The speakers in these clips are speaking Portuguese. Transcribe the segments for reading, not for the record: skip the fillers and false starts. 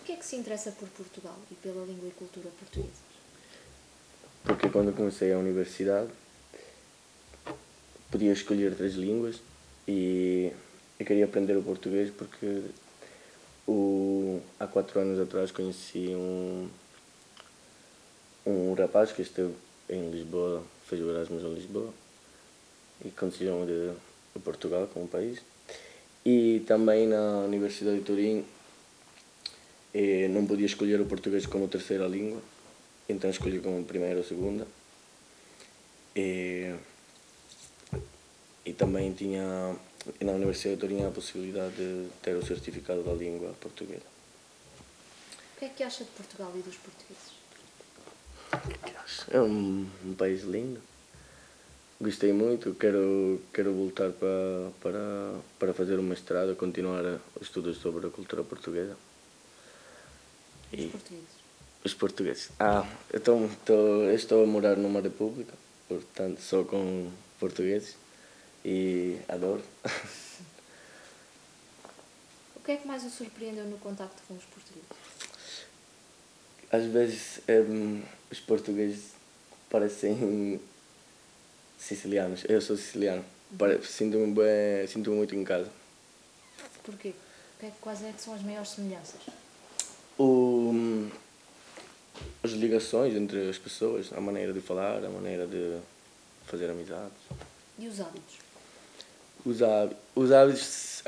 Porquê é que se interessa por Portugal e pela língua e cultura portuguesas? Porque quando eu comecei a universidade podia escolher 3 línguas e eu queria aprender o português porque há 4 anos atrás conheci um rapaz que esteve em Lisboa, fez o Erasmus em Lisboa e conheceram de Portugal como país. E também na Universidade de Turim não podia escolher o português como terceira língua, então escolhi como primeira ou segunda. E também tinha, na Universidade de Turim, a possibilidade de ter o certificado da língua portuguesa. O que é que acha de Portugal e dos portugueses? É um país lindo. Gostei muito, quero voltar para fazer o mestrado, continuar os estudos sobre a cultura portuguesa. E os portugueses? Os portugueses. Eu estou a morar numa república, portanto só com portugueses e adoro. O que é que mais o surpreendeu no contacto com os portugueses? Às vezes os portugueses parecem sicilianos. Eu sou siciliano. Sinto-me muito em casa. Porquê? Quais é que são as maiores semelhanças? As ligações entre as pessoas, a maneira de falar, a maneira de fazer amizades. E os hábitos? Os hábitos,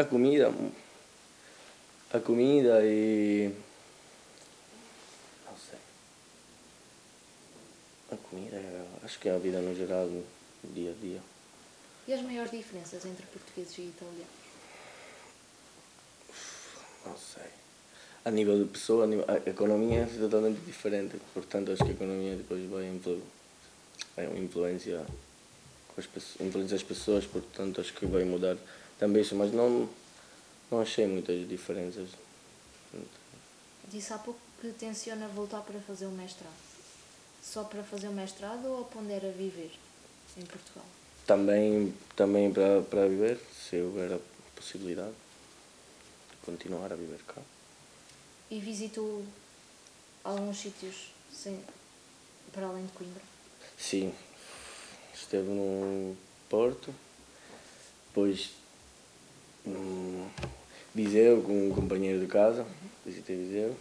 a comida e... não sei. A comida, acho que é a vida no geral, no dia a dia. E as maiores diferenças entre portugueses e italianos? Não sei. A nível de pessoa, a economia é totalmente diferente. Portanto, acho que a economia depois vai influenciar as pessoas, portanto acho que vai mudar também isso, mas não achei muitas diferenças. Disse há pouco que tenciona voltar para fazer o mestrado. Só para fazer o mestrado ou pondera viver em Portugal? Também para viver, se houver a possibilidade de continuar a viver cá. E visitou alguns sítios para além de Coimbra? Sim, esteve no Porto, depois Viseu com um companheiro de casa, visitei Viseu.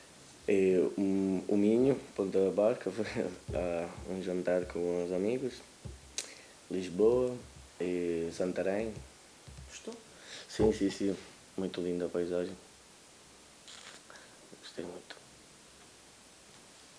O Minho, Ponta da Barca, foi a um jantar com os amigos. Lisboa e Santarém. Gostou? Sim, muito linda a paisagem. Gostei muito.